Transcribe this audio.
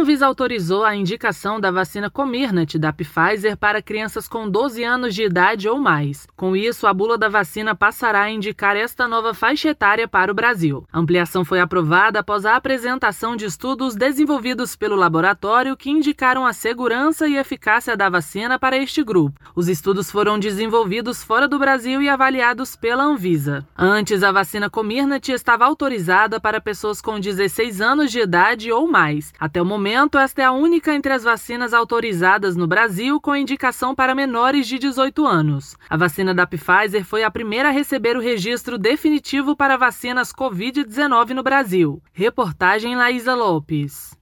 Anvisa autorizou a indicação da vacina Comirnaty da Pfizer para crianças com 12 anos de idade ou mais. Com isso, a bula da vacina passará a indicar esta nova faixa etária para o Brasil. A ampliação foi aprovada após a apresentação de estudos desenvolvidos pelo laboratório que indicaram a segurança e eficácia da vacina para este grupo. Os estudos foram desenvolvidos fora do Brasil e avaliados pela Anvisa. Antes, a vacina Comirnaty estava autorizada para pessoas com 16 anos de idade ou mais. Até o momento, esta é a única entre as vacinas autorizadas no Brasil com indicação para menores de 18 anos. A vacina da Pfizer foi a primeira a receber o registro definitivo para vacinas Covid-19 no Brasil. Reportagem Laísa Lopes.